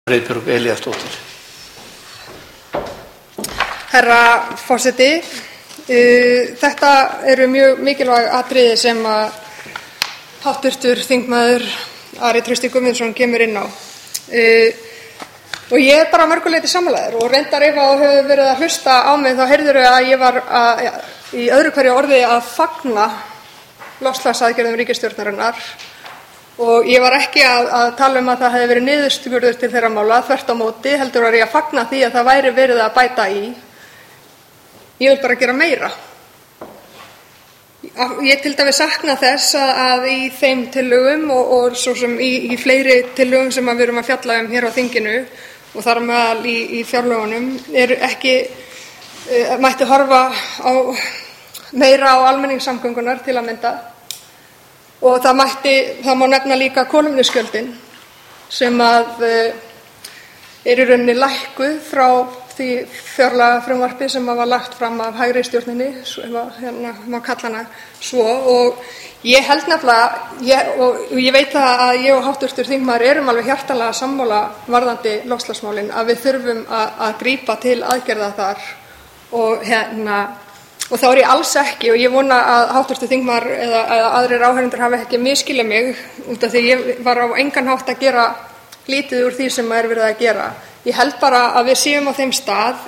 Friðbjörg Elíasdóttir. Herra forseti, þetta eru mjög mikilvæg atriði sem að hv. þingmaður Ari Trausti Guðmundsson kemur inn á. Og ég bara að mörgu leyti sammála þér og reyndar ef þú hefur verið að hlusta á mig þá heyrðirðu að ég var í öðru hverju orði að fagna loftslagsaðgerðum ríkisstjórnarinnar. Og ég var ekki að tala að það hefði verið niðurskurður til þeirra mála, þvert á móti, heldur var ég að fagna því að það væri verið að bæta í. Ég vil bara gera meira. Ég til dæmis sakna þess að í þeim tillögum og svo sem í fleiri tillögum sem við erum að fjalla hér á þinginu og þar meðal í fjárlögunum ekki mætti horfa meira á almenningssamgöngunar til að mynda. Og það má nefna líka kolefnisgjöldin sem í rauninni lækkuð frá því fjárlagafrumvarpi sem var lagt fram af hægri stjórninni, má kalla hana svo. Og ég held nefnilega, og ég veit að ég og hv. þingmaður erum alveg hjartanlega sammála varðandi loftslagsmálin, að við þurfum að grípa til aðgerða þar og þá ég alls ekki, og ég vona að hv. þingmaður eða aðrir áheyrendur hafi ekki misskilið mig út af því ég var á engan hátt að gera lítið úr því sem verið að gera. Ég held bara að við séum á þeim stað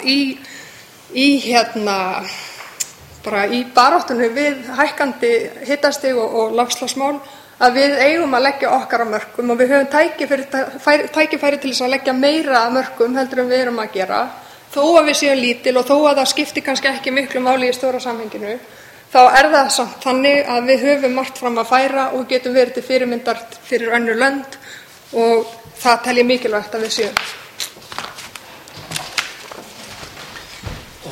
bara í baráttunni við hækkandi hitastig og loftslagsmál að við eigum að leggja okkar af mörkum og við höfum tækifæri til þess að leggja meira af mörkum heldur en við erum að gera. Þó að við séum lítil og þó að það skipti kannski ekki miklu máli í stóra samhenginu, þá það samt þannig að við höfum margt fram að færa og getum verið til fyrirmyndar fyrir önnur lönd og það tel ég mikilvægt að við séum.